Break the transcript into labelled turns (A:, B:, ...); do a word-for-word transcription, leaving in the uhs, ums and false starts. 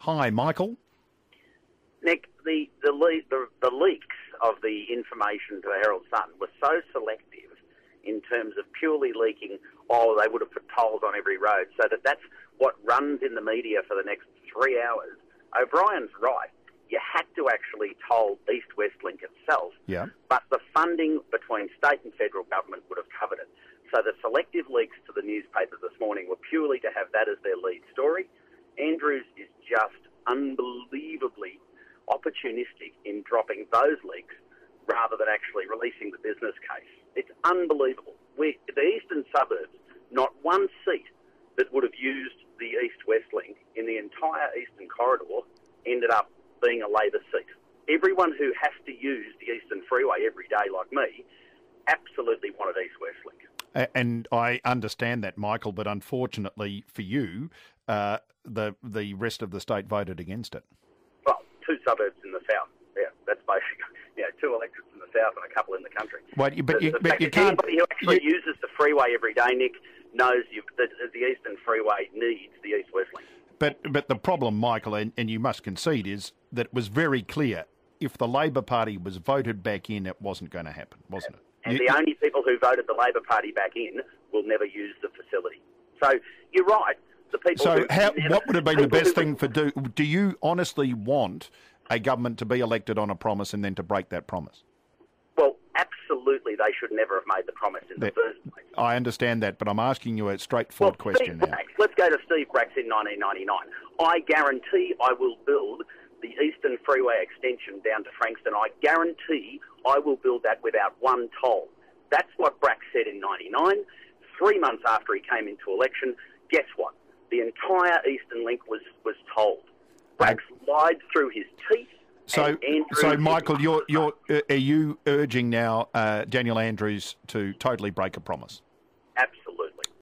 A: Hi, Michael.
B: Nick, the, the, le- the, the leaks of the information to the Herald Sun were so selective in terms of purely leaking, oh, they would have put tolls on every road, so that that's what runs in the media for the next three hours. O'Brien's right. You had to actually toll East-West Link itself,
A: Yeah.
B: but the funding between state and federal government would have covered it. So the selective leaks to the newspapers this morning were purely to have that as their lead story. Andrews is just unbelievably opportunistic in dropping those leaks rather than actually releasing the business case. It's unbelievable. We, the eastern suburbs, not one seat that would have used the East-West Link in the entire eastern corridor ended up being a Labor seat. Everyone who has to use the Eastern Freeway every day, like me, absolutely wanted East-West Link.
A: And I understand that, Michael, but unfortunately for you, uh, the the rest of the state voted against it.
B: Well, two suburbs in the south. Yeah, that's basically, you know, two electorates in the south and a couple in the country.
A: Well, but
B: the,
A: you,
B: the
A: but
B: fact
A: you
B: that
A: can't...
B: Anybody who actually
A: you,
B: uses the freeway every day, Nick, knows you, that the Eastern Freeway needs the East-West Link.
A: But, but the problem, Michael, and, and you must concede, is that it was very clear if the Labor Party was voted back in, it wasn't going to happen, wasn't it?
B: And
A: you,
B: the only people who voted the Labor Party back in will never use the facility. So you're right. The people.
A: So
B: who,
A: how,
B: never,
A: what would have been the best
B: who,
A: thing for do? Do you honestly want a government to be elected on a promise and then to break that promise?
B: Well, absolutely, they should never have made the promise in the
A: that,
B: first place.
A: I understand that, but I'm asking you a straightforward
B: well,
A: question
B: Steve
A: now.
B: Bracks, let's go to Steve Bracks in nineteen ninety-nine. I guarantee I will build the Eastern Freeway extension down to Frankston. I guarantee I will build that without one toll. That's what Bracks said in ninety-nine. Three months after he came into election, guess what? The entire Eastern Link was, was tolled. Bracks lied through his teeth.
A: So, so Michael, you're, you're, uh, are you urging now uh, Daniel Andrews to totally break a promise?